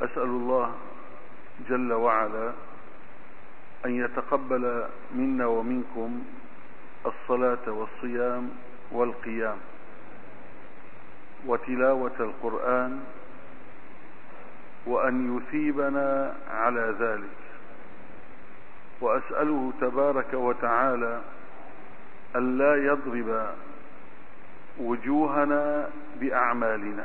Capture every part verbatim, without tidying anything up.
أسأل الله جل وعلا أن يتقبل منا ومنكم الصلاة والصيام والقيام وتلاوة القرآن، وأن يثيبنا على ذلك. وأسأله تبارك وتعالى أن لا يضرب وجوهنا بأعمالنا،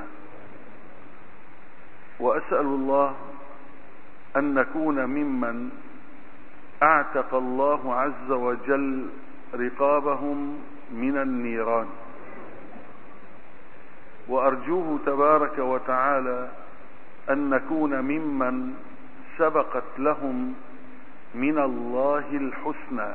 وأسأل الله أن نكون ممن أعتق الله عز وجل رقابهم من النيران، وأرجوه تبارك وتعالى أن نكون ممن سبقت لهم من الله الحسنى،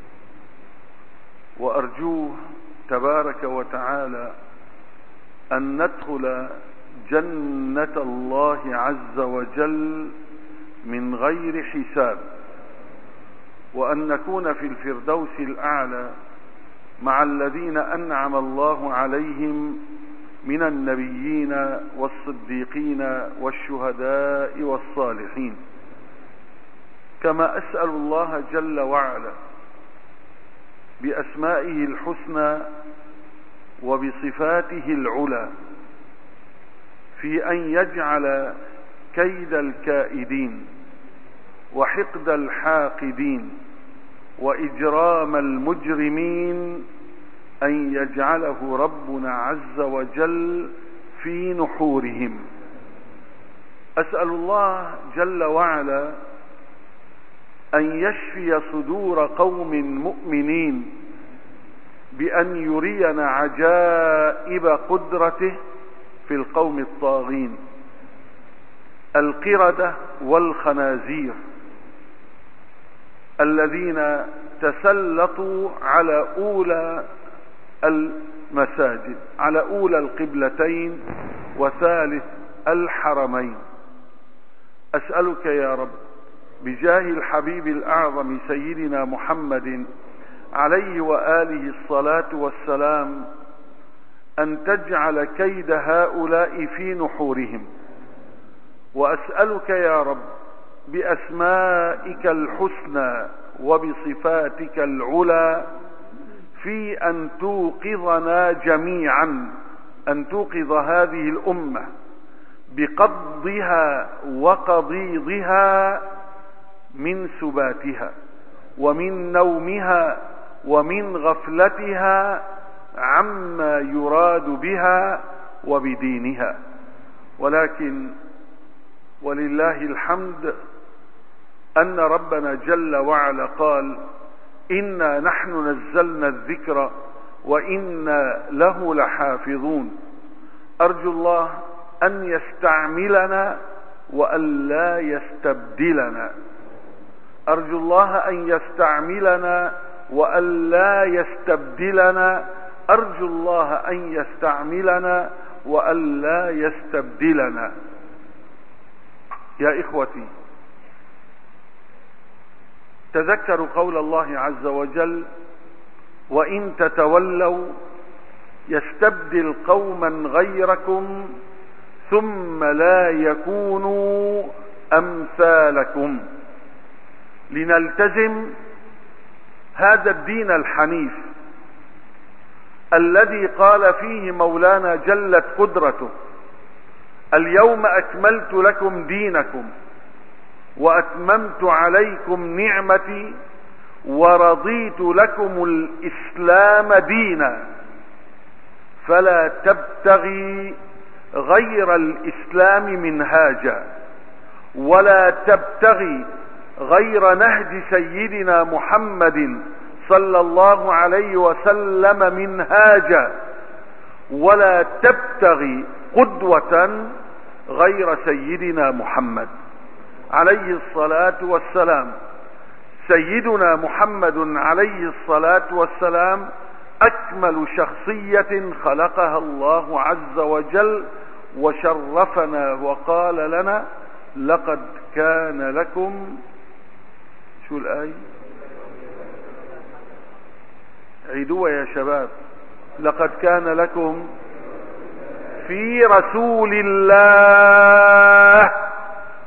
وأرجوه تبارك وتعالى أن ندخل جنة الله عز وجل من غير حساب، وأن نكون في الفردوس الأعلى مع الذين أنعم الله عليهم من النبيين والصديقين والشهداء والصالحين. كما أسأل الله جل وعلا بأسمائه الحسنى وبصفاته العلى في أن يجعل كيد الكائدين وحقد الحاقدين وإجرام المجرمين أن يجعله ربنا عز وجل في نحورهم. أسأل الله جل وعلا أن يشفي صدور قوم مؤمنين بأن يرينا عجائب قدرته في القوم الطاغين القردة والخنازير الذين تسلطوا على أولى المساجد، على أولى القبلتين وثالث الحرمين. أسألك يا رب بجاه الحبيب الأعظم سيدنا محمد عليه وآله الصلاة والسلام أن تجعل كيد هؤلاء في نحورهم. وأسألك يا رب بأسمائك الحسنى وبصفاتك العلى في أن توقظنا جميعا، أن توقظ هذه الأمة بقبضها وقضيضها من سباتها ومن نومها ومن غفلتها عما يراد بها وبدينها. ولكن ولله الحمد أن ربنا جل وعلا قال: إنا نحن نزلنا الذكر وإنا له لحافظون. أرجو الله أن يستعملنا وأن لا يستبدلنا، أرجو الله أن يستعملنا وأن لا يستبدلنا، أرجو الله أن يستعملنا وأن لا يستبدلنا. يا إخوتي، تذكروا قول الله عز وجل: وإن تتولوا يستبدل قوما غيركم ثم لا يكونوا أمثالكم. لنلتزم هذا الدين الحنيف الذي قال فيه مولانا جلت قدرته: اليوم أكملت لكم دينكم وأتممت عليكم نعمتي ورضيت لكم الإسلام دينا، فلا تبتغي غير الإسلام منهاجا، ولا تبتغي غير نهج سيدنا محمد صلى الله عليه وسلم منهاجا، ولا تبتغي قدوة غير سيدنا محمد عليه الصلاة والسلام. سيدنا محمد عليه الصلاة والسلام أكمل شخصية خلقها الله عز وجل، وشرفنا وقال لنا: لقد كان لكم، شو الآية؟ عيدوا يا شباب. لقد كان لكم في رسول الله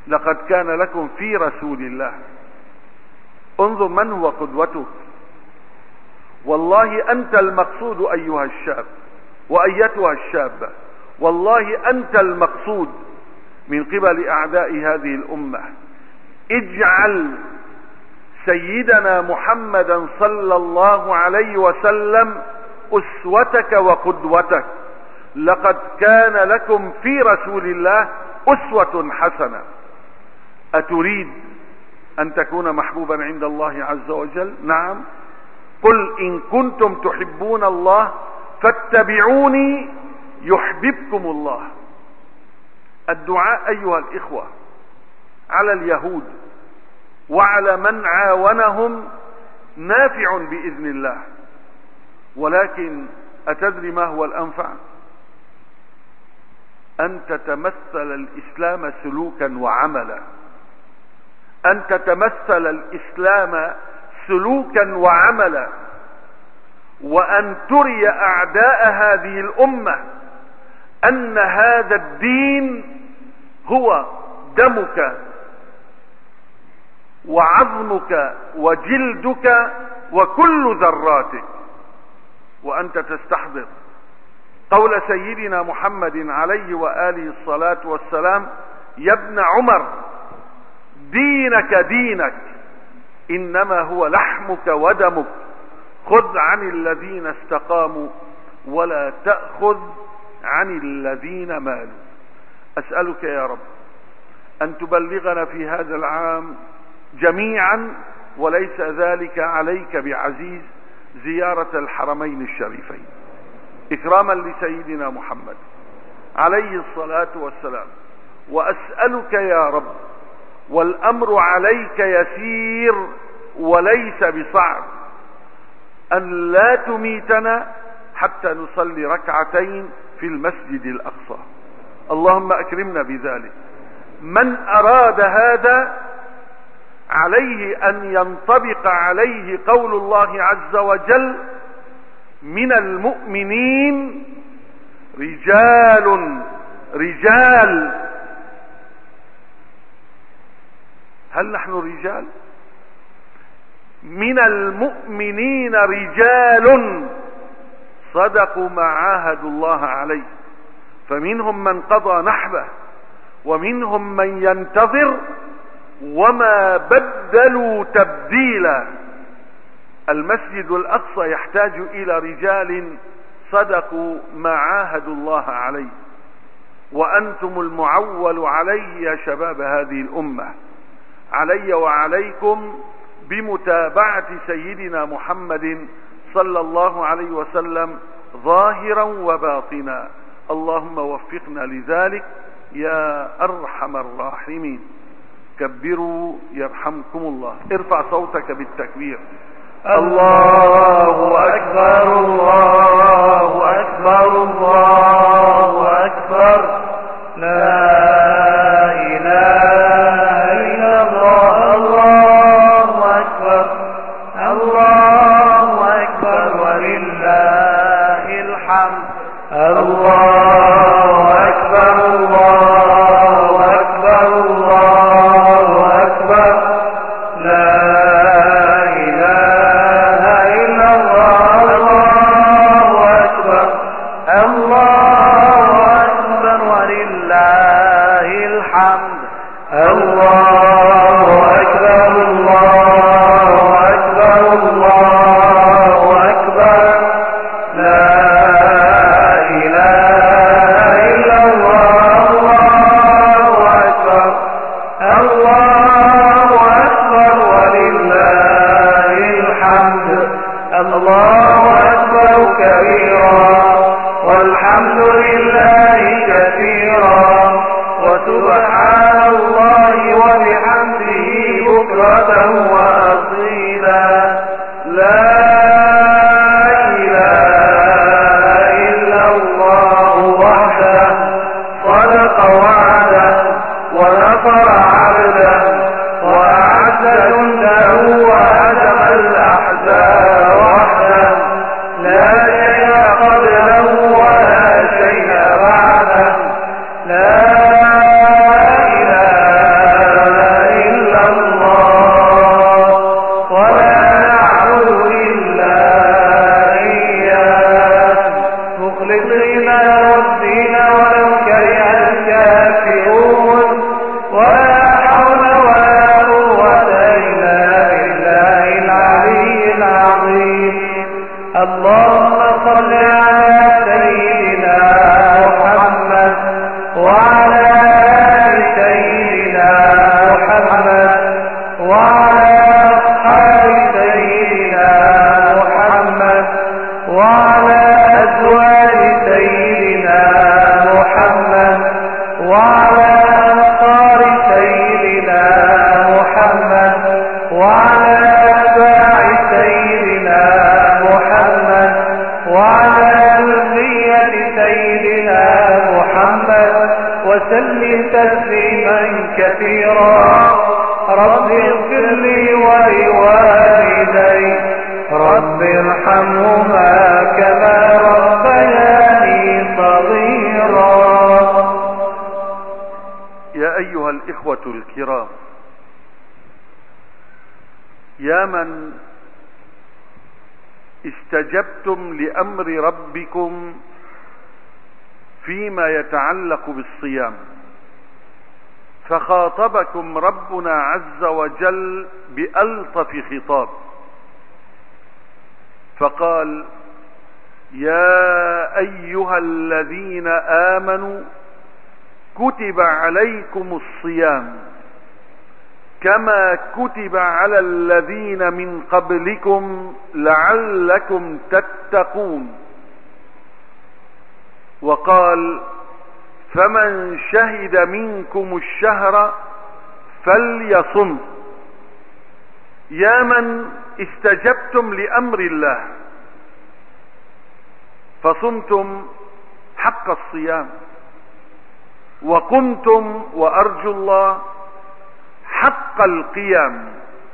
لقد كان لكم في رسول الله. انظر من هو قدوتك. والله أنت المقصود أيها الشاب وأيتها الشابة، والله أنت المقصود من قبل أعداء هذه الأمة. اجعل سيدنا محمدا صلى الله عليه وسلم أسوتك وقدوتك. لقد كان لكم في رسول الله أسوة حسنة. أتريد أن تكون محبوبا عند الله عز وجل؟ نعم. قل إن كنتم تحبون الله فاتبعوني يحببكم الله. الدعاء أيها الإخوة على اليهود وعلى من عاونهم نافع بإذن الله، ولكن أتدري ما هو الأنفع؟ أن تتمثل الإسلام سلوكا وعملا، أن تتمثل الإسلام سلوكا وعملا، وأن تري أعداء هذه الأمة أن هذا الدين هو دمك وعظمك وجلدك وكل ذراتك. وأنت تستحضر قول سيدنا محمد عليه وآله الصلاة والسلام: يا ابن عمر دينك دينك إنما هو لحمك ودمك، خذ عن الذين استقاموا ولا تأخذ عن الذين مالوا. أسألك يا رب أن تبلغنا في هذا العام جميعا، وليس ذلك عليك بعزيز، زيارة الحرمين الشريفين إكراما لسيدنا محمد عليه الصلاة والسلام. وأسألك يا رب، والأمر عليك يسير وليس بصعب، أن لا تميتنا حتى نصلي ركعتين في المسجد الأقصى. اللهم أكرمنا بذلك. من أراد هذا عليه أن ينطبق عليه قول الله عز وجل: من المؤمنين رجال رجال. هل نحن رجال؟ من المؤمنين رجال صدقوا ما عاهدوا الله عليه، فمنهم من قضى نحبه ومنهم من ينتظر وما بدلوا تبديلا. المسجد الأقصى يحتاج إلى رجال صدقوا ما عاهدوا الله عليه، وأنتم المعول عليه يا شباب هذه الأمة. علي وعليكم بمتابعة سيدنا محمد صلى الله عليه وسلم ظاهرا وباطنا. اللهم وفقنا لذلك يا أرحم الراحمين. كبروا يرحمكم الله. ارفع صوتك بالتكبير. الله أكبر الله أكبر الله أكبر. لا إله إلا الله. الله أكبر الله أكبر ولله الحمد. الله أكبر الله أكبر الله أكبر. لا إله إلا الله. الله أكبر الله وسلم تسليما كثيرا. رب اغفر لي ولوالدي رب ارحمهما كما ربياني صغيرا. يا أيها الإخوة الكرام، يا من استجبتم لأمر ربكم فيما يتعلق بالصيام، فخاطبكم ربنا عز وجل بألطف خطاب، فقال: يا أيها الذين آمنوا كتب عليكم الصيام كما كتب على الذين من قبلكم لعلكم تتقون. وقال: فمن شهد منكم الشهر فليصم. يا من استجبتم لأمر الله فصمتم حق الصيام، وقمتم وأرجو الله حق القيام.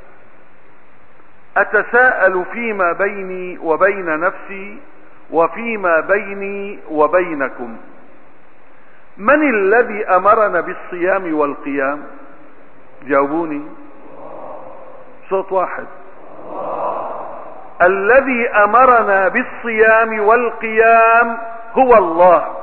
أتساءل فيما بيني وبين نفسي وفيما بيني وبينكم: من الذي أمرنا بالصيام والقيام؟ جاوبوني، صوت واحد. الذي أمرنا بالصيام والقيام هو الله.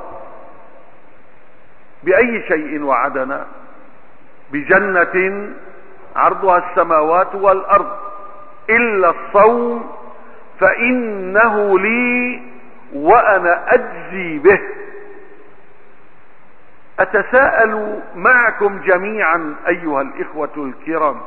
بأي شيء وعدنا؟ بجنة عرضها السماوات والأرض إلا الصوم فإنه لي وأنا أجزي به. أتساءل معكم جميعا أيها الإخوة الكرام: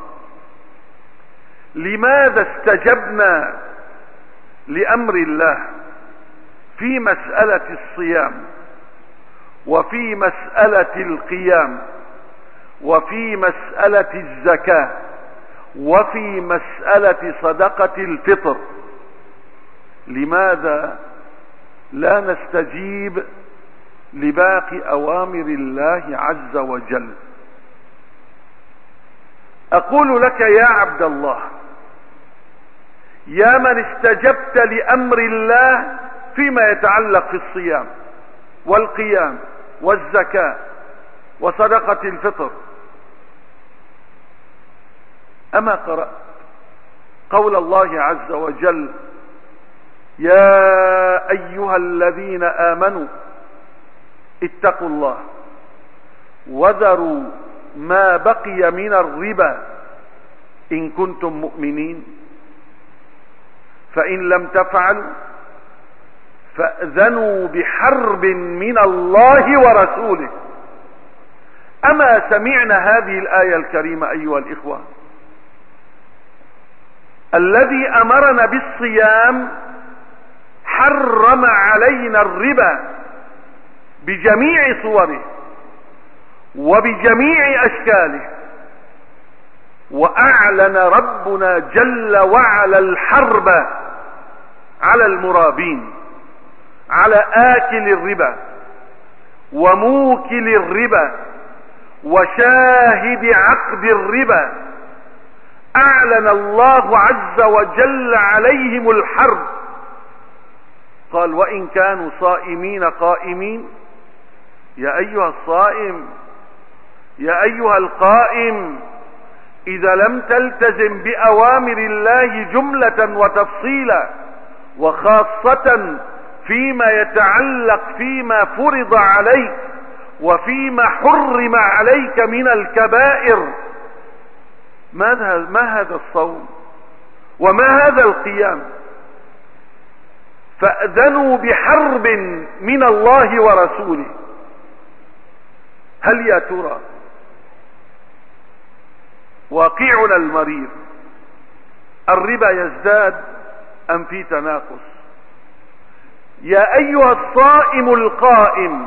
لماذا استجبنا لأمر الله في مسألة الصيام وفي مسألة القيام وفي مسألة الزكاة وفي مسألة صدقة الفطر؟ لماذا لا نستجيب لباقي أوامر الله عز وجل؟ أقول لك يا عبد الله، يا من استجبت لأمر الله فيما يتعلق في الصيام والقيام والزكاة وصدقة الفطر، أما قرأت قول الله عز وجل: يا أيها الذين آمنوا اتقوا الله وذروا ما بقي من الربا إن كنتم مؤمنين، فإن لم تفعلوا فأذنوا بحرب من الله ورسوله. أما سمعنا هذه الآية الكريمة أيها الإخوة؟ الذي أمرنا بالصيام حرم علينا الربا بجميع صوره وبجميع أشكاله، وأعلن ربنا جل وعلا الحرب على المرابين، على آكل الربا وموكل الربا وشاهد عقد الربا. أعلن الله عز وجل عليهم الحرب. قال: وإن كانوا صائمين قائمين. يا أيها الصائم، يا أيها القائم، إذا لم تلتزم بأوامر الله جملة وتفصيلا، وخاصة فيما يتعلق فيما فرض عليك وفيما حرم عليك من الكبائر، ماذا ما هذا الصوم وما هذا القيام؟ فأذنوا بحرب من الله ورسوله. هل يا ترى واقعنا المرير الربا يزداد أم في تناقص؟ يا أيها الصائم القائم،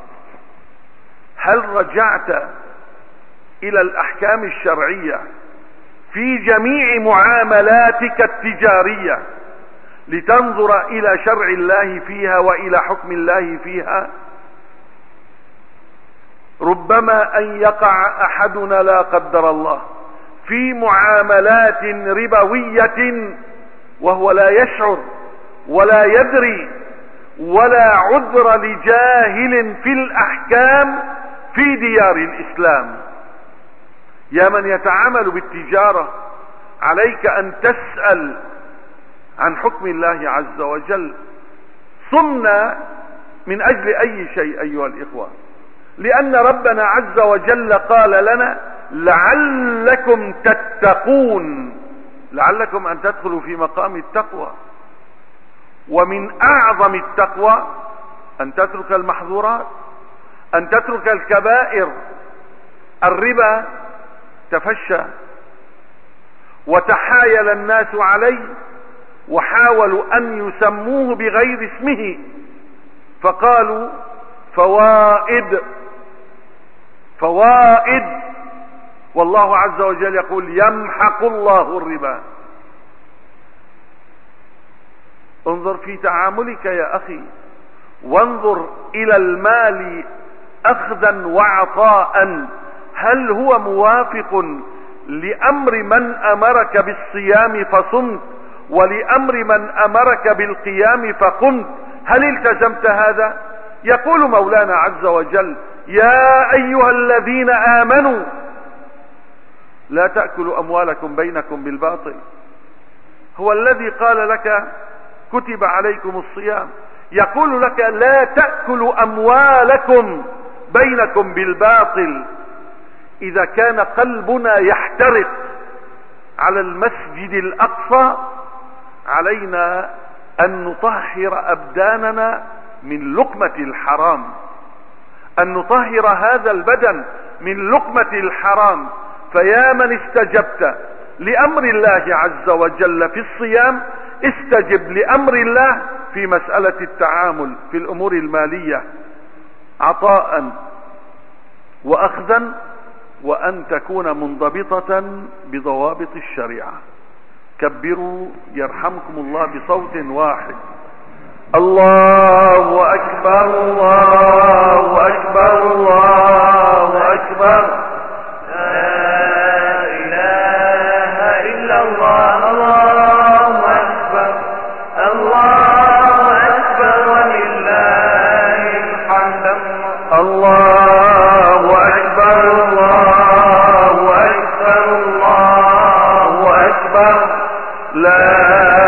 هل رجعت إلى الأحكام الشرعية في جميع معاملاتك التجارية لتنظر إلى شرع الله فيها وإلى حكم الله فيها؟ ربما ان يقع احدنا لا قدر الله في معاملات ربوية وهو لا يشعر ولا يدري، ولا عذر لجاهل في الاحكام في ديار الاسلام. يا من يتعامل بالتجارة، عليك ان تسأل عن حكم الله عز وجل. صمنا من اجل اي شيء ايها الاخوة، لان ربنا عز وجل قال لنا لعلكم تتقون، لعلكم ان تدخلوا في مقام التقوى. ومن اعظم التقوى ان تترك المحظورات، ان تترك الكبائر. الربا تفشى وتحايل الناس عليه، وحاولوا ان يسموه بغير اسمه، فقالوا فوائد فوائد، والله عز وجل يقول يمحق الله الربا. انظر في تعاملك يا اخي، وانظر الى المال اخذا وعطاء، هل هو موافق لامر من امرك بالصيام فصمت ولامر من امرك بالقيام فقمت؟ هل التزمت هذا؟ يقول مولانا عز وجل يا ايها الذين امنوا لا تأكلوا اموالكم بينكم بالباطل. هو الذي قال لك كتب عليكم الصيام، يقول لك لا تأكلوا اموالكم بينكم بالباطل. اذا كان قلبنا يحترق على المسجد الاقصى، علينا ان نطهر ابداننا من لقمة الحرام، ان نطهر هذا البدن من لقمة الحرام. فيا من استجبت لامر الله عز وجل في الصيام، استجب لامر الله في مسألة التعامل في الامور المالية، عطاء واخذا، وان تكون منضبطة بضوابط الشريعة. كبروا يرحمكم الله بصوت واحد. الله اكبر الله اكبر الله اكبر، لا اله الا الله، الله اكبر الله اكبر ولله الحمد. الله اكبر الله اكبر الله اكبر، لا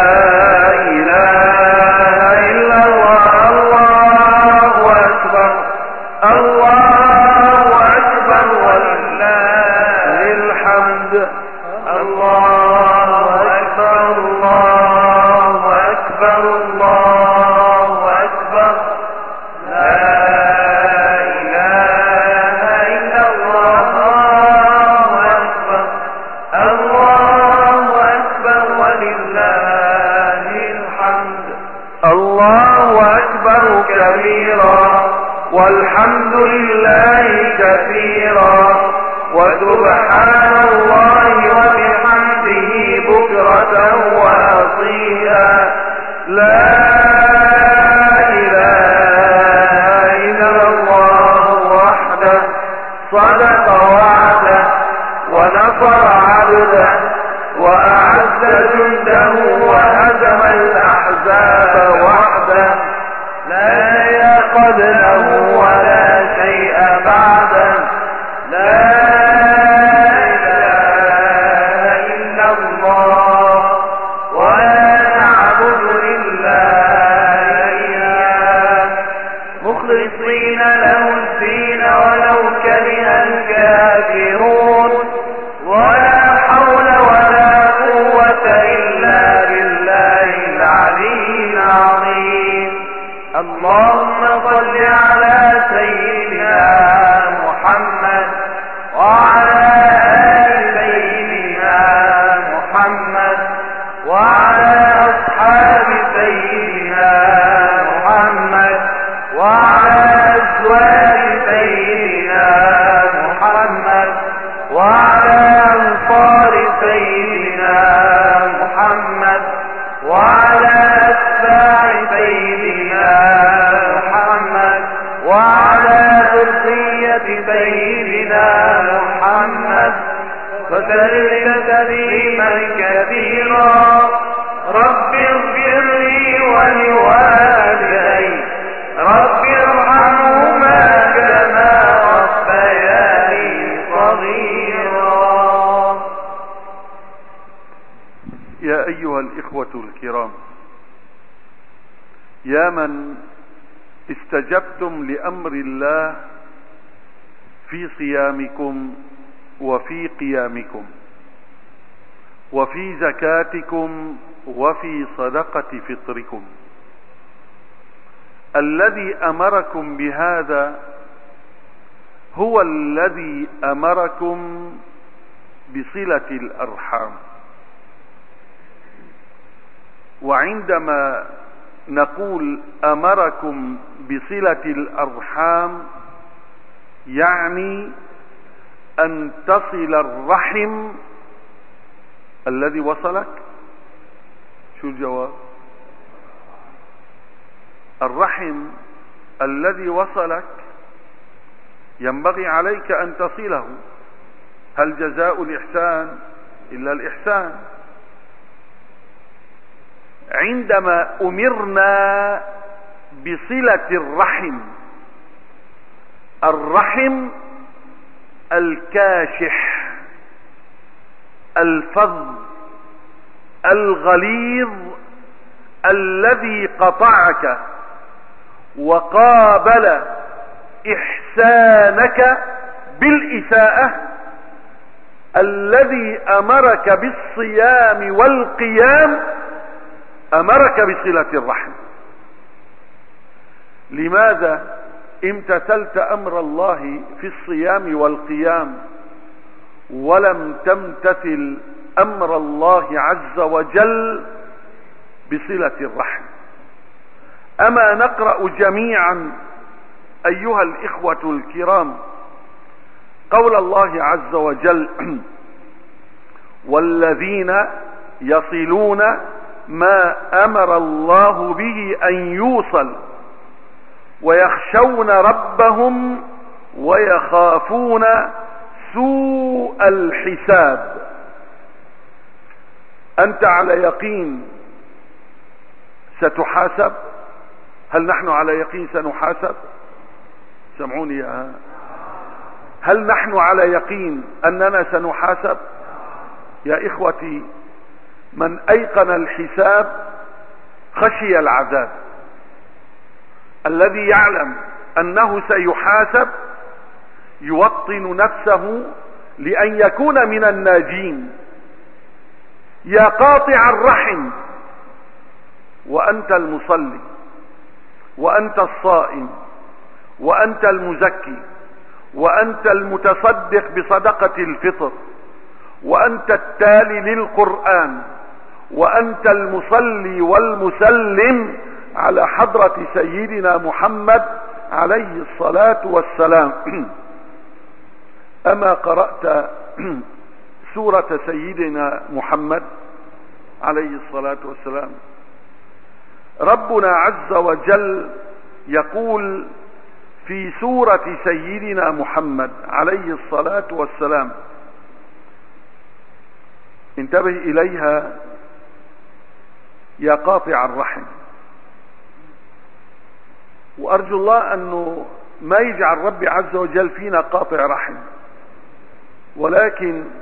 والحمد لله كثيرا وسبحان الله وبحمده بكرة وأصيلا، لا إله إلا الله وحده صدق وعده ونصر عبده وأعز جنده وهزم الأحزاب وحده، لا قبله ولا شيء بعده، لا اله الا الله ولا نعبد الا اياه مخلصين له الدين ولو كره الكافرون، ولا حول ولا قوة الا بالله العلي العظيم. اللهم صل على سيدنا محمد وعلى آل سيدنا محمد وعلى أصحاب سيدنا محمد وعلى أزواج سيدنا محمد وعلى أنصار سيدنا محمد وعلى أتباع سيدنا محمد وسلم تسليما كثيرا. رب اغفر لي ولوالدي رب ارحمهما كما ربياني صغيرا. يا أيها الإخوة الكرام، يا من استجبتم لأمر الله في صيامكم وفي قيامكم وفي زكاتكم وفي صدقة فطركم، الذي أمركم بهذا هو الذي أمركم بصلة الأرحام. وعندما نقول أمركم بصلة الأرحام يعني أن تصل الرحم الذي وصلك. شو الجواب؟ الرحم الذي وصلك ينبغي عليك أن تصله. هل جزاء الإحسان إلا الإحسان؟ عندما أمرنا بصلة الرحم، الرحم الكاشح الفظ الغليظ الذي قطعك وقابل إحسانك بالإساءة، الذي أمرك بالصيام والقيام أمرك بصلة الرحم. لماذا امتثلت أمر الله في الصيام والقيام ولم تمتثل أمر الله عز وجل بصلة الرحم؟ أما نقرأ جميعا أيها الإخوة الكرام قول الله عز وجل: والذين يصلون ما أمر الله به أن يوصل ويخشون ربهم ويخافون سوء الحساب. أنت على يقين ستحاسب؟ هل نحن على يقين سنحاسب؟ سمعوني يا هل نحن على يقين أننا سنحاسب؟ يا إخوتي، من أيقن الحساب خشي العذاب. الذي يعلم أنه سيحاسب يوطن نفسه لأن يكون من الناجين. يا قاطع الرحم، وأنت المصلي وأنت الصائم وأنت المزكي وأنت المتصدق بصدقة الفطر وأنت التالي للقرآن وأنت المصلي والمسلم على حضرة سيدنا محمد عليه الصلاة والسلام. أما قرأت سورة سيدنا محمد عليه الصلاة والسلام؟ ربنا عز وجل يقول في سورة سيدنا محمد عليه الصلاة والسلام، انتبه إليها يا قاطع الرحم، وأرجو الله أنه ما يجعل ربي عز وجل فينا قاطع رحم، ولكن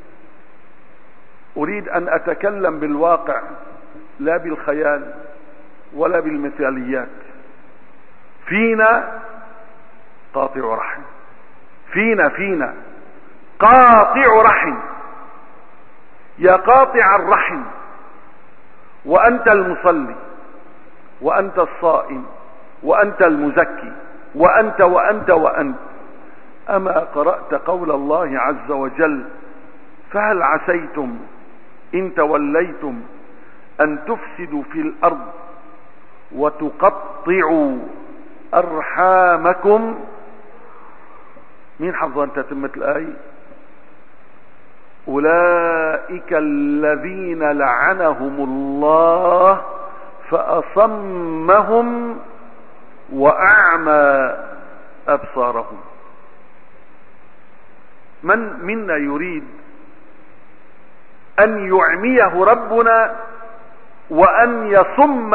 أريد أن أتكلم بالواقع لا بالخيال ولا بالمثاليات. فينا قاطع رحم، فينا فينا قاطع رحم. يا قاطع الرحم، وأنت المصلي وأنت الصائم وأنت المزكي وأنت وأنت وأنت، أما قرأت قول الله عز وجل: فهل عسيتم إن توليتم أن تفسدوا في الأرض وتقطعوا أرحامكم؟ مين حفظ أن تتمت الآية؟ أولئك الذين لعنهم الله فأصمهم وأعمى أبصارهم. من منا يريد ان يعميه ربنا وان يصم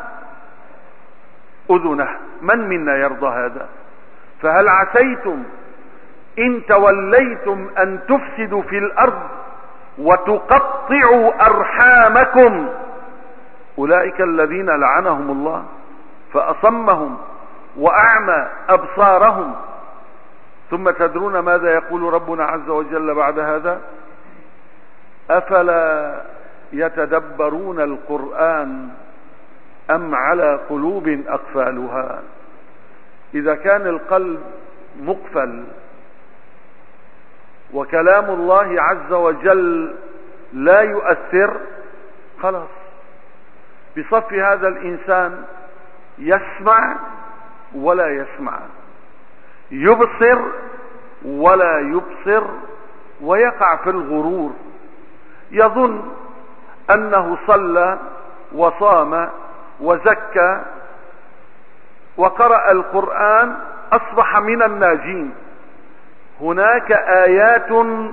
اذنه. من منا يرضى هذا؟ فهل عسيتم ان توليتم ان تفسدوا في الارض وتقطعوا ارحامكم اولئك الذين لعنهم الله فاصمهم واعمى ابصارهم. ثم تدرون ماذا يقول ربنا عز وجل بعد هذا؟ افلا يتدبرون القرآن ام على قلوب اقفالها. اذا كان القلب مقفل وكلام الله عز وجل لا يؤثر، خلاص بصف هذا الانسان يسمع ولا يسمع، يبصر ولا يبصر، ويقع في الغرور، يظن انه صلى وصام وزكى وقرأ القرآن اصبح من الناجين. هناك آيات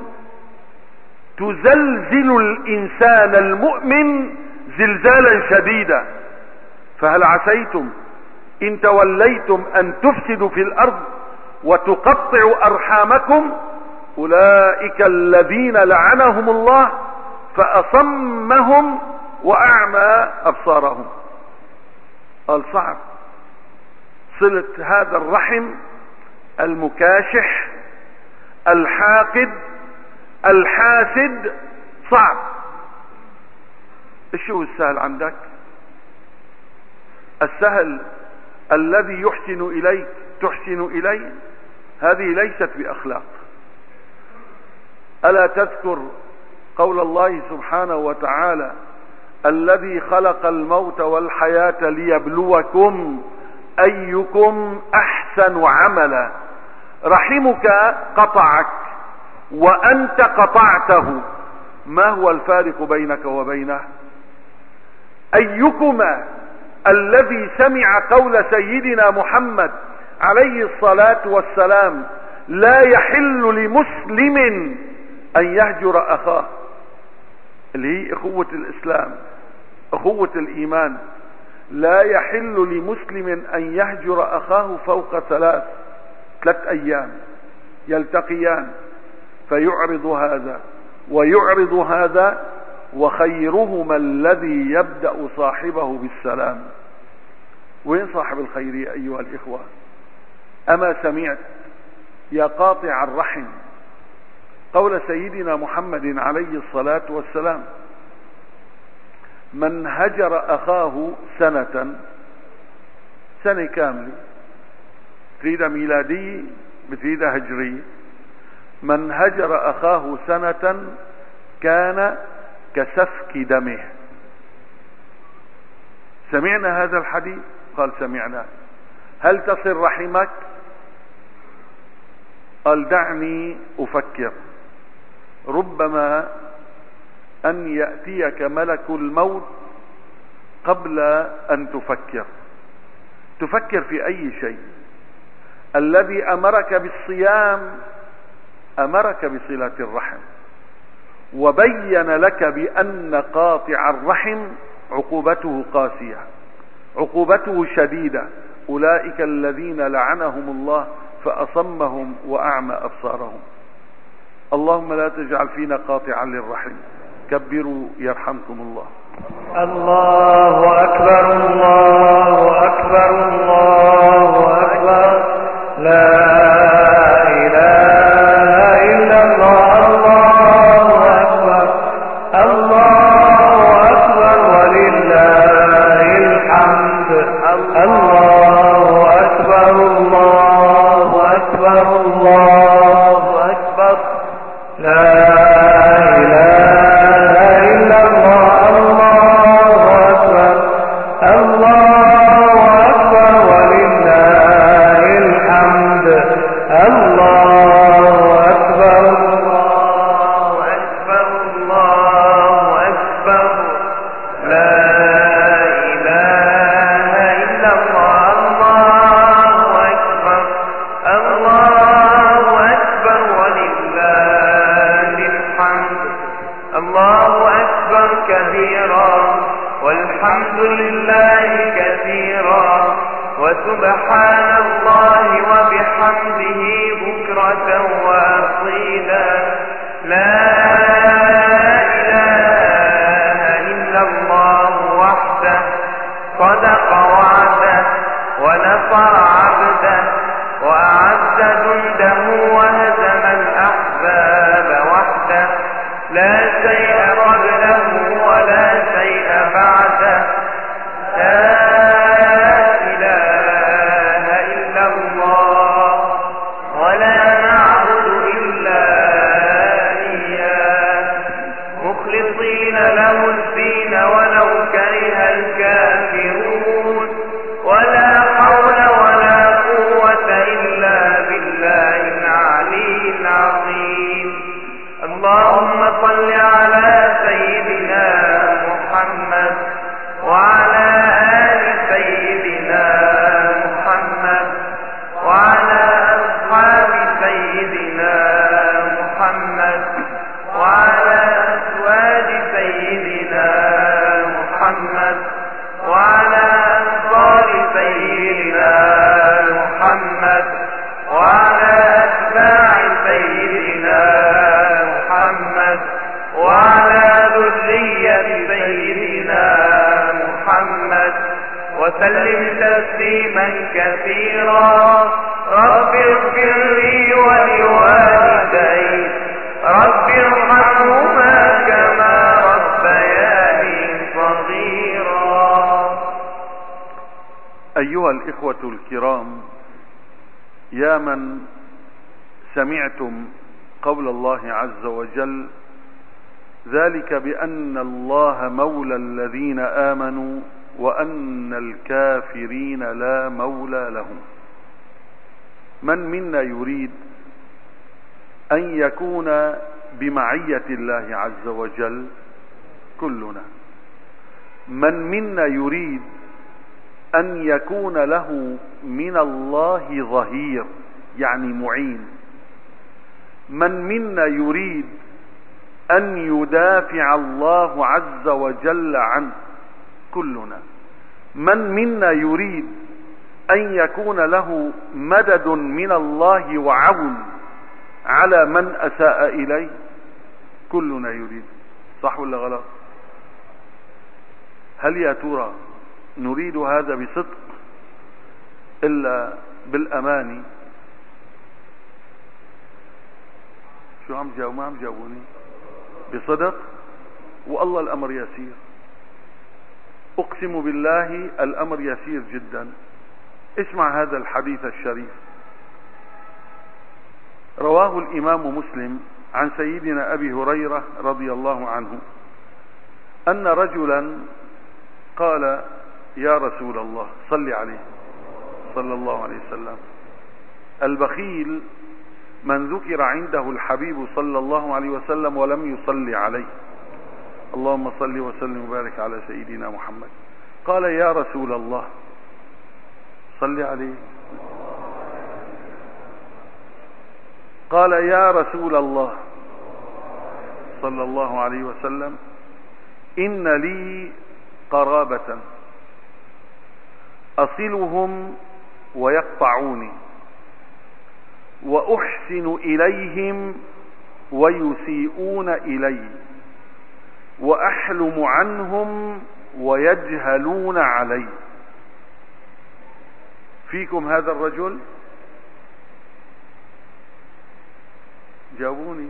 تزلزل الانسان المؤمن زلزالا شديدا. فهل عسيتم ان توليتم ان تفسدوا في الارض وتقطعوا ارحامكم اولئك الذين لعنهم الله فاصمهم واعمى ابصارهم. قال صعب صلة هذا الرحم المكاشح الحاقد الحاسد، صعب. ايش هو السهل عندك؟ السهل الذي يحسن اليك تحسن اليه، هذه ليست باخلاق. الا تذكر قول الله سبحانه وتعالى الذي خلق الموت والحياة ليبلوكم ايكم احسن عملا. رحمك قطعك وانت قطعته، ما هو الفارق بينك وبينه؟ ايكما الذي سمع قول سيدنا محمد عليه الصلاة والسلام لا يحل لمسلم ان يهجر اخاه، اللي هي اخوة الاسلام اخوة الايمان. لا يحل لمسلم ان يهجر اخاه فوق ثلاث ثلاث ايام يلتقيان فيعرض هذا ويعرض هذا، وخيرهما الذي يبدأ صاحبه بالسلام. وين صاحب الخير يا ايها الاخوة؟ اما سمعت يا قاطع الرحم قول سيدنا محمد عليه الصلاة والسلام من هجر اخاه سنة، سنة كاملة، تريد ميلادية بتريد هجرية، من هجر اخاه سنة كان كسفك دمه. سمعنا هذا الحديث؟ قال سمعنا. هل تصل رحمك؟ قال دعني افكر، ربما ان يأتيك ملك الموت قبل ان تفكر. تفكر في اي شيء؟ الذي امرك بالصيام امرك بصلة الرحم، وبين لك بان قاطع الرحم عقوبته قاسية، عقوبته شديدة. اولئك الذين لعنهم الله فاصمهم واعمى ابصارهم. اللهم لا تجعل فينا قاطعا للرحم. كبروا يرحمكم الله. الله اكبر الله اكبر الله اكبر. لا اله الا الله. الله اكبر الله اكبر ولله الحمد. الله اكبر الله اكبر الله اكبر. لا الله كبيرا والحمد لله كثيرا وسبحان الله وبحمده بكرة وأصيلا لا إله إلا الله وحده صدق وعده ونصر عبده وأعز جنده وهزم الأحزاب وحده لا شيء قبله ولا شيء بعده لا إله إلا الله ولا نعبد إلا إياه مخلصين له الدين ولو كره الكافرون ولا حول ولا قوة إلا بالله العلي العظيم اللهم صل على سيدنا محمد وعلى آل سيدنا محمد وعلى أصحاب سيدنا محمد وعلى أزواج سيدنا محمد وعلى أنصار سيدنا محمد وعلى أتباع سيدنا محمد وعلى ذرية سيدنا محمد وسلم تسليما كثيرا رب اغفر لي ولوالدي رب ارحمهما كما ربياني صغيرا. أيها الإخوة الكرام، يا من سمعتم قول الله عز وجل ذلك بأن الله مولى الذين آمنوا وأن الكافرين لا مولى لهم. من منا يريد أن يكون بمعية الله عز وجل؟ كلنا. من منا يريد أن يكون له من الله ظهير يعني معين؟ من منا يريد أن يدافع الله عز وجل عنه؟ كلنا. من منا يريد أن يكون له مدد من الله وعون على من أساء إليه؟ كلنا يريد. صح ولا غلط؟ هل يا ترى نريد هذا بصدق إلا بالأماني؟ شو عم جاوب؟ ما عم جاوبوني. بصدق والله الأمر يسير، أقسم بالله الأمر يسير جدا. اسمع هذا الحديث الشريف، رواه الإمام مسلم عن سيدنا أبي هريرة رضي الله عنه أن رجلا قال يا رسول الله صل عليه صلى الله عليه وسلم، البخيل من ذكر عنده الحبيب صلى الله عليه وسلم ولم يصلي عليه. اللهم صل وسلم وبارك على سيدنا محمد. قال يا رسول الله صل عليه. قال يا رسول الله صلى الله عليه وسلم إن لي قرابة أصلهم ويقطعوني وأحسن إليهم ويسيئون إلي وأحلم عنهم ويجهلون علي. فيكم هذا الرجل؟ جاوبوني.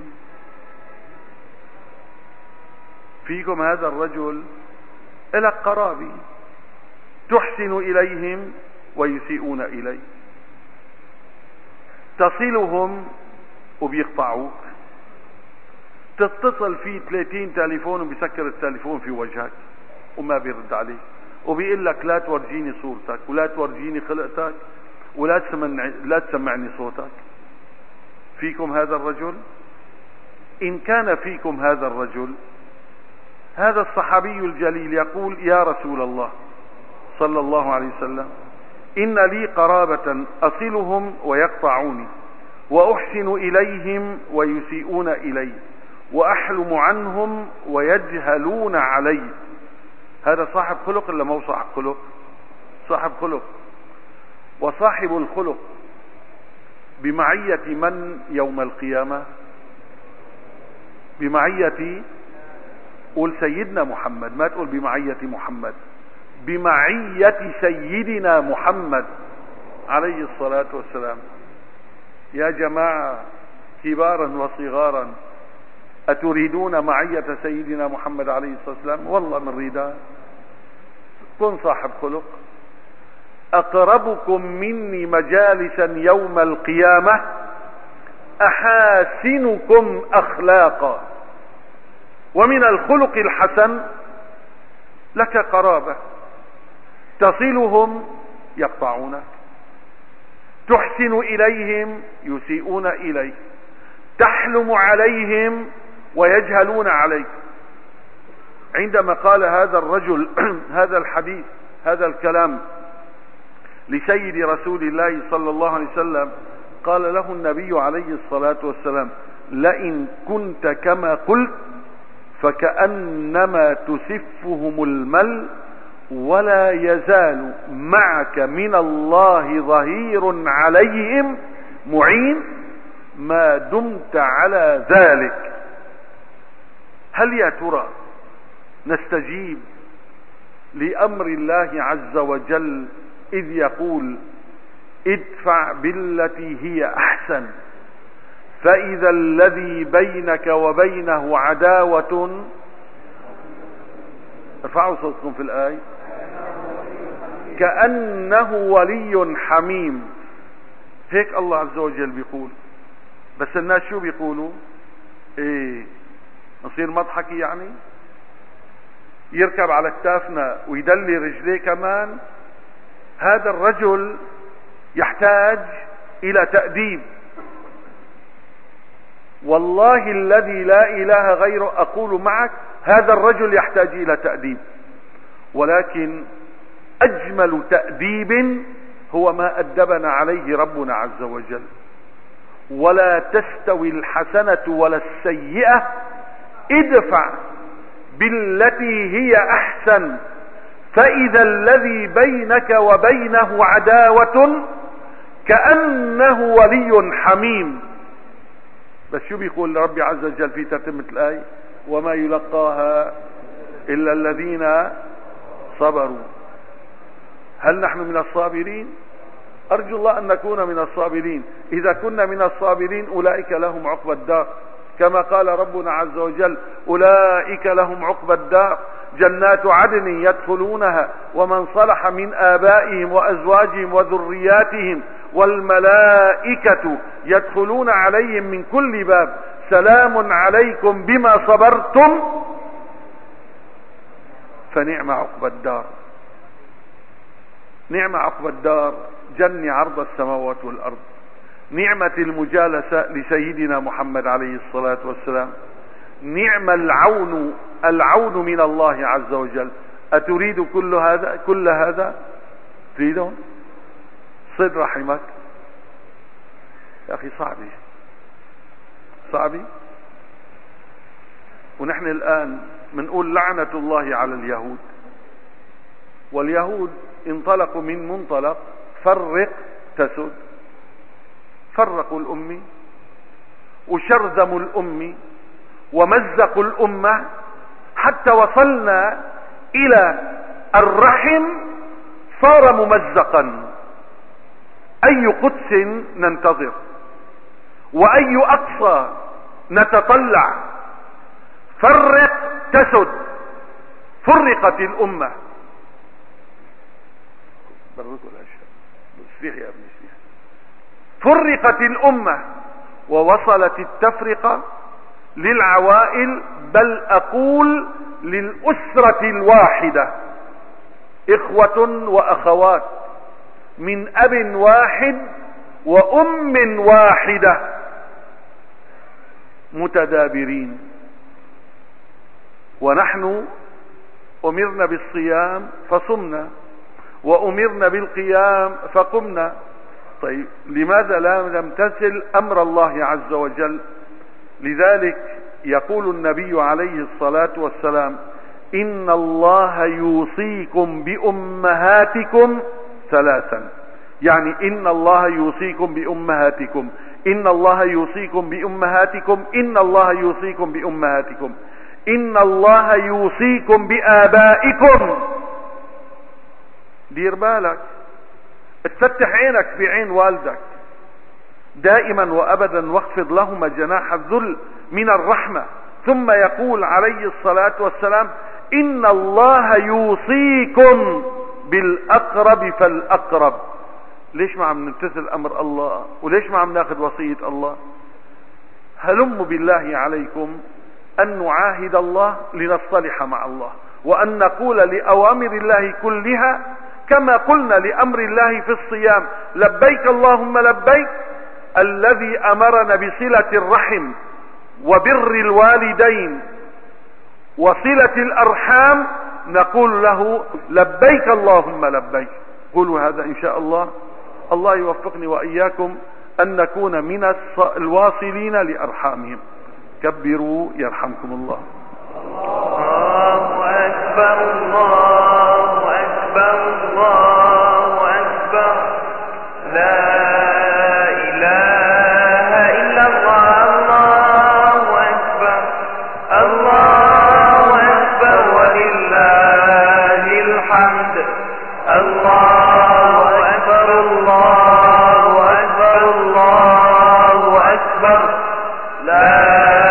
فيكم هذا الرجل؟ إلى قرابي تحسن إليهم ويسيئون إلي، تصلهم وبيقطعوك، تتصل فيه ثلاثين تليفون وبيسكر التليفون في وجهك وما بيرد عليك، وبيقول لك لا تورجيني صورتك ولا تورجيني خلقتك ولا تسمعني لا تسمعني صوتك. فيكم هذا الرجل؟ إن كان فيكم هذا الرجل، هذا الصحابي الجليل يقول يا رسول الله صلى الله عليه وسلم إن لي قرابة أصلهم ويقطعوني وأحسن إليهم ويسيئون إلي وأحلم عنهم ويجهلون علي. هذا صاحب خلق ولا مو صاحب خلق؟ صاحب خلق. وصاحب الخلق بمعية من يوم القيامة؟ بمعية، قول سيدنا محمد، ما تقول بمعية محمد، بمعية سيدنا محمد عليه الصلاة والسلام. يا جماعة كبارا وصغارا، أتريدون معية سيدنا محمد عليه الصلاة والسلام؟ والله من ريدها. كن صاحب خلق. أقربكم مني مجالسا يوم القيامة أحاسنكم أخلاقا. ومن الخلق الحسن لك قرابة، تصلهم يقطعونك، تحسن إليهم يسيئون إليك، تحلم عليهم ويجهلون عليك. عندما قال هذا الرجل هذا الحديث هذا الكلام لسيد رسول الله صلى الله عليه وسلم، قال له النبي عليه الصلاة والسلام: لئن كنت كما قلت فكأنما تسفهم المل، ولا يزال معك من الله ظهير عليهم معين ما دمت على ذلك. هل يا ترى نستجيب لأمر الله عز وجل إذ يقول: ادفع بالتي هي أحسن فإذا الذي بينك وبينه عداوة، ارفعوا صوتكم في الآية، كأنه ولي حميم. هيك الله عز وجل بيقول. بس الناس شو بيقولوا؟ ايه، نصير مضحكي يعني؟ يركب على كتافنا ويدلي رجليه كمان؟ هذا الرجل يحتاج إلى تأديب. والله الذي لا إله غيره أقول معك، هذا الرجل يحتاج إلى تأديب. ولكن أجمل تأديب هو ما أدبنا عليه ربنا عز وجل: ولا تستوي الحسنة ولا السيئة ادفع بالتي هي أحسن فإذا الذي بينك وبينه عداوة كأنه ولي حميم. بس شو بيقول ربي عز وجل في تتمة الآية؟ وما يلقاها إلا الذين صبروا. هل نحن من الصابرين؟ أرجو الله أن نكون من الصابرين. إذا كنا من الصابرين أولئك لهم عقبى الدار، كما قال ربنا عز وجل: أولئك لهم عقبى الدار جنات عدن يدخلونها ومن صلح من آبائهم وأزواجهم وذرياتهم والملائكة يدخلون عليهم من كل باب سلام عليكم بما صبرتم فنعم عقبى الدار. نعم عقبى الدار جنة عرض السماوات والأرض. نعمة المجالسة لسيدنا محمد عليه الصلاة والسلام. نعم العون، العون من الله عز وجل. أتريد كل هذا كل هذا تريدون؟ صل رحمك يا أخي. صعبة صعبة. ونحن الآن منقول لعنة الله على اليهود. واليهود انطلقوا من منطلق فرق تسد، فرقوا الأمة وشرذموا الأمة ومزقوا الأمة حتى وصلنا إلى الرحم صار ممزقا. أي قدس ننتظر وأي أقصى نتطلع؟ فرق تسد. فرقت الأمة. فرقت الأمة ووصلت التفرقة للعوائل، بل أقول للأسرة الواحدة، إخوة وأخوات من أب واحد وأم واحدة متدابرين. ونحن أمرنا بالصيام فصمنا، وأمرنا بالقيام فقمنا. طيب لماذا لا نمتثل أمر الله عز وجل؟ لذلك يقول النبي عليه الصلاة والسلام: إن الله يوصيكم بأمهاتكم ثلاثا. يعني إن الله يوصيكم بأمهاتكم، إن الله يوصيكم بأمهاتكم، إن الله يوصيكم بأمهاتكم، إن الله يوصيكم بآبائكم. دير بالك، اتفتح عينك في عين والدك دائما وأبدا، واخفض لهما جناح الذل من الرحمة. ثم يقول عليه الصلاة والسلام: إن الله يوصيكم بالأقرب فالأقرب. ليش ما عم نمتثل أمر الله؟ وليش ما عم ناخذ وصية الله؟ هلم بالله عليكم أن نعاهد الله لنصطلح مع الله، وأن نقول لأوامر الله كلها كما قلنا لأمر الله في الصيام: لبيك اللهم لبيك. الذي أمرنا بصلة الرحم وبر الوالدين وصلة الأرحام نقول له: لبيك اللهم لبيك. قولوا هذا إن شاء الله. الله يوفقني وإياكم أن نكون من الواصلين لأرحامهم. كبروا يرحمكم الله. الله أكبر، الله أكبر، الله أكبر. لا إله إلا الله. الله أكبر، الله أكبر ولله الحمد. الله أكبر، الله أكبر، الله أكبر. لا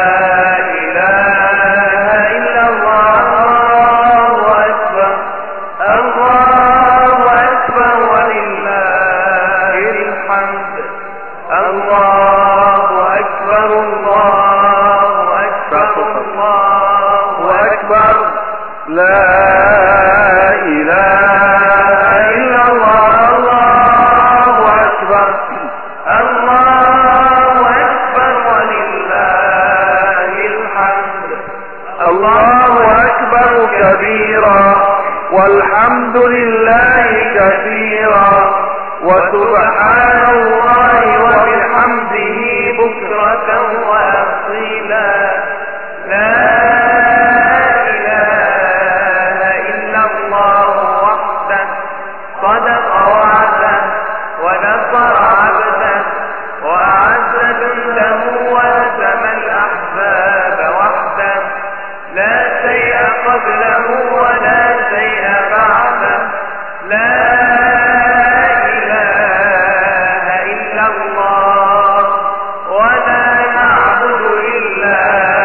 والحمد لله كثيرا وسبحان الله وبحمده بكرة وأصيلا. لا إله إلا الله وحده صدق وعده ونصر عبده وأعز جنده وهزم الأحزاب وحده. لا شيء قبله ولا شيء بعده. لا إله إلا الله ولا نعبد إلا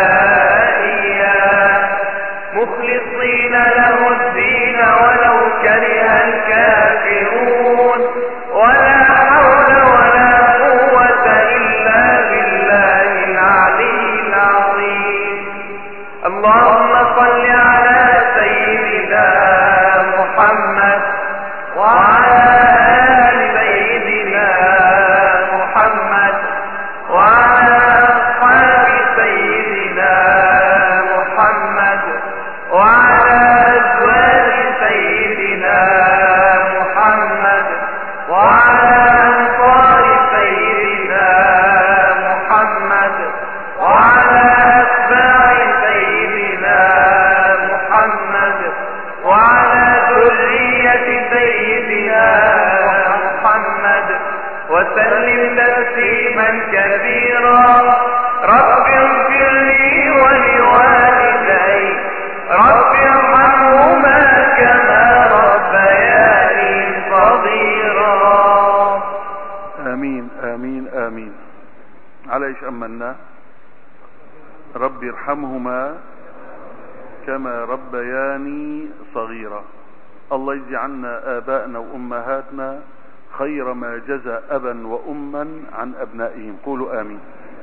إياه مخلصين له الدين ولو كره الكافرون. ولا حول ولا قوة إلا بالله العلي العظيم. اللهم صل على سيدنا محمد وعلى آل سيدنا محمد وعلى أصحاب سيدنا محمد وعلى أزواج سيدنا محمد وعلى أنصار سيدنا محمد وعلى أتباع سيدنا محمد وعلى ذرية سيدنا محمد وسلم تسليما كثيرا. رب اغفر لي ولوالدي، رب ارحمهما كما ربياني صغيرا. آمين آمين آمين. على إيش أمنا؟ رب ارحمهما كما ربياني صغيرا. الله يجزي عنا آبائنا وأمهاتنا خير ما جزى أبا وأما عن أبنائهم. قولوا آمين.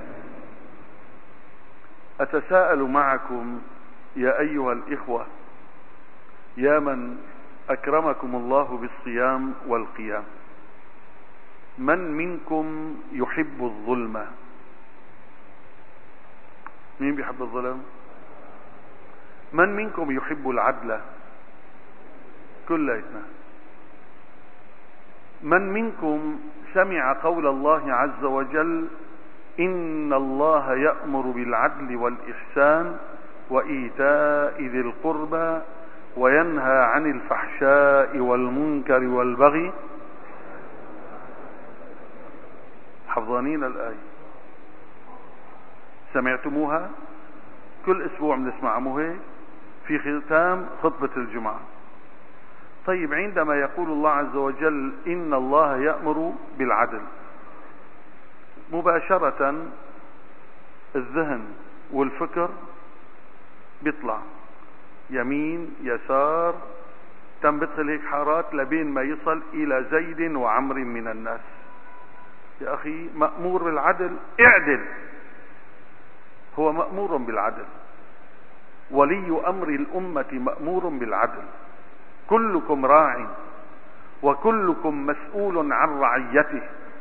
أتساءل معكم يا أيها الإخوة، يا من أكرمكم الله بالصيام والقيام، من منكم يحب الظلم؟ مين بيحب الظلم؟ من منكم يحب العدل؟ كلنا. من منكم سمع قول الله عز وجل: إن الله يأمر بالعدل والإحسان وإيتاء ذي القربى وينهى عن الفحشاء والمنكر والبغي. حفظانين الآية؟ سمعتموها؟ كل أسبوع بنسمعها مو هيك؟ في ختام خطبة الجمعة. طيب، عندما يقول الله عز وجل إن الله يأمر بالعدل، مباشرة الذهن والفكر بيطلع يمين يسار، تم بدخل هيك حارات لبين ما يصل إلى زيد وعمر من الناس. يا أخي، مأمور بالعدل، اعدل. هو مأمور بالعدل، ولي أمر الأمة مأمور بالعدل. كلكم راع وكلكم مسؤول عن رعيته،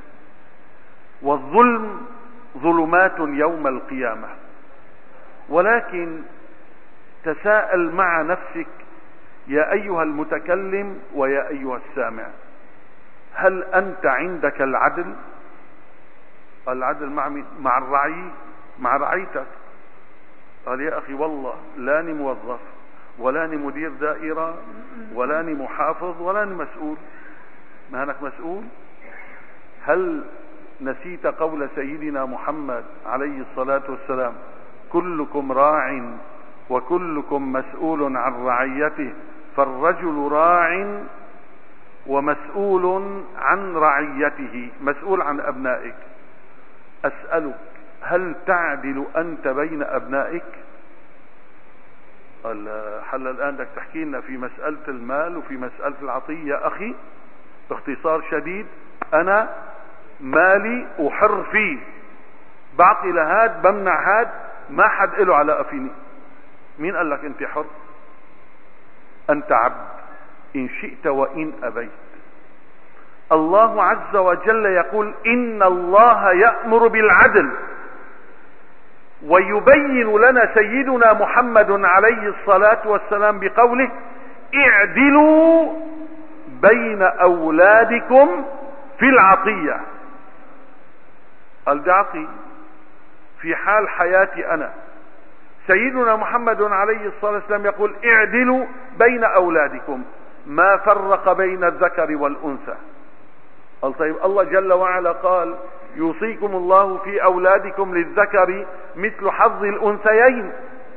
والظلم ظلمات يوم القيامة. ولكن تساءل مع نفسك يا أيها المتكلم ويا أيها السامع، هل أنت عندك العدل؟ العدل مع مين؟ مع الرعي، مع رعيتك. قال يا أخي والله لاني موظف ولاني مدير دائرة ولاني محافظ ولاني مسؤول. ما أنك مسؤول؟ هل نسيت قول سيدنا محمد عليه الصلاة والسلام كلكم راع وكلكم مسؤول عن رعيته، فالرجل راع ومسؤول عن رعيته، مسؤول عن أبنائك. أسألك، هل تعدل أنت بين أبنائك؟ حل الآن بدك تحكي لنا في مسألة المال وفي مسألة العطية. يا أخي باختصار شديد، أنا مالي وحر فيه، بعطي لهاد بمنع هاد، ما حد له علاقة فيني. مين قال لك أنت حر؟ أنت عبد إن شئت وإن أبيت. الله عز وجل يقول إن الله يأمر بالعدل، ويبين لنا سيدنا محمد عليه الصلاة والسلام بقوله اعدلوا بين أولادكم في العطية. قال بعطي في حال حياتي أنا. سيدنا محمد عليه الصلاة والسلام يقول اعدلوا بين أولادكم، ما فرق بين الذكر والأنثى. قال طيب، الله جل وعلا قال يوصيكم الله في أولادكم للذكر مثل حظ الأنثيين.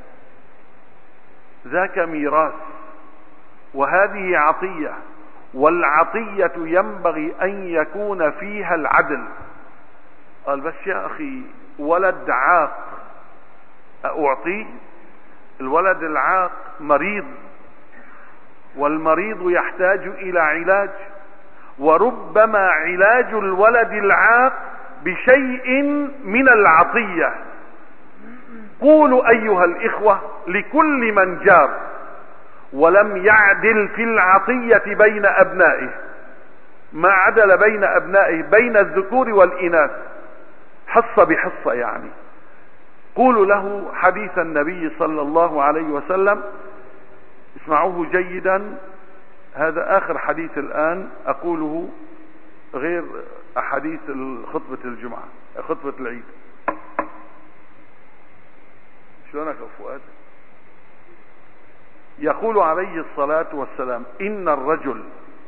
ذاك ميراث وهذه عطية، والعطية ينبغي أن يكون فيها العدل. قال بس يا أخي ولد عاق أعطيه؟ الولد العاق مريض، والمريض يحتاج إلى علاج، وربما علاج الولد العاق بشيء من العطية. قولوا أيها الإخوة لكل من جار ولم يعدل في العطية بين أبنائه، ما عدل بين أبنائه بين الذكور والإناث حصة بحصة، يعني قولوا له حديث النبي صلى الله عليه وسلم. اسمعوه جيدا، هذا آخر حديث الآن أقوله غير أحاديث خطبة الجمعة، خطبة العيد. شلونك يا فؤاد؟ يقول عليه الصلاة والسلام إن الرجل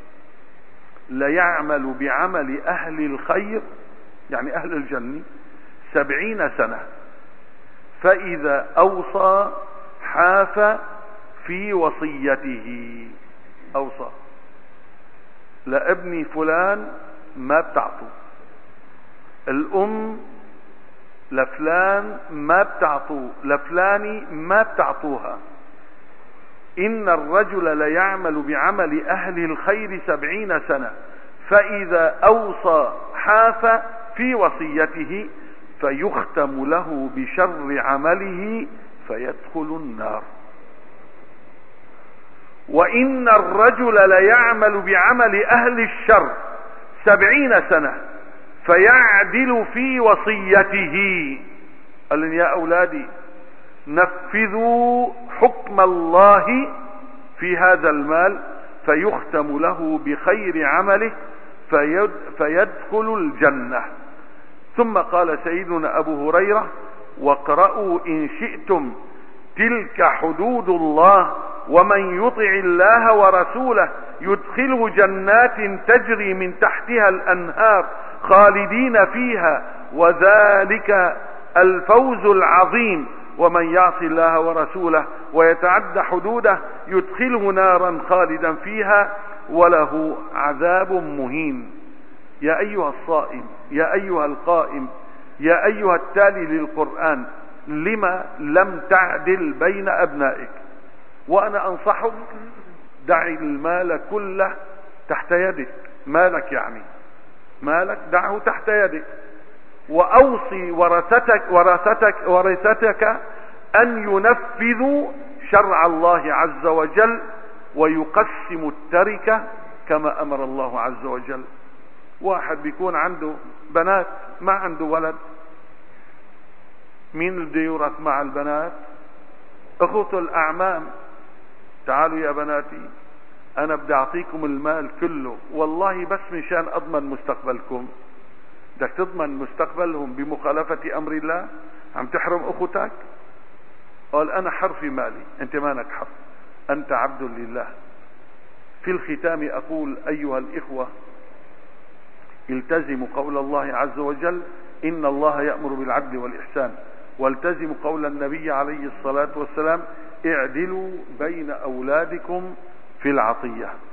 ليعمل بعمل أهل الخير، يعني أهل الجنة، سبعين سنة، فإذا أوصى حاف في وصيته. أوصى لابني فلان ما بتعطوا، الأم لفلان ما بتعطوا، لفلاني ما بتعطوها. إن الرجل ليعمل بعمل أهل الخير سبعين سنة، فإذا أوصى حاف في وصيته، فيختم له بشر عمله فيدخل النار. وإن الرجل ليعمل بعمل أهل الشر سبعين سنة، فيعدل في وصيته. قال يا أولادي نفذوا حكم الله في هذا المال، فيختم له بخير عمله فيدخل الجنة. ثم قال سيدنا أبو هريرة: واقرأوا إن شئتم تلك حدود الله ومن يطع الله ورسوله يدخله جنات تجري من تحتها الأنهار خالدين فيها وذلك الفوز العظيم، ومن يعص الله ورسوله ويتعد حدوده يدخله نارا خالدا فيها وله عذاب مهين. يا أيها الصائم، يا أيها القائم، يا أيها التالي للقرآن، لما لم تعدل بين أبنائك؟ وأنا أنصحك: دع المال كله تحت يدك، مالك يعني مالك دعه تحت يدك، وأوصي ورثتك ورثتك ورثتك أن ينفذوا شرع الله عز وجل ويقسموا التركة كما أمر الله عز وجل. واحد بيكون عنده بنات ما عنده ولد، مين اللي بده يورث مع البنات؟ اخوته الأعمام. تعالوا يا بناتي، أنا بدي أعطيكم المال كله والله بس مشان أضمن مستقبلكم. بدك تضمن مستقبلهم بمخالفة أمر الله؟ عم تحرم أخوتك؟ قال: أنا حر في مالي. أنت مانك حر، أنت عبد لله. في الختام أقول: أيها الإخوة، التزموا قول الله عز وجل: إن الله يأمر بالعدل والإحسان، والتزموا قول النبي عليه الصلاة والسلام: اعدلوا بين أولادكم في العطية.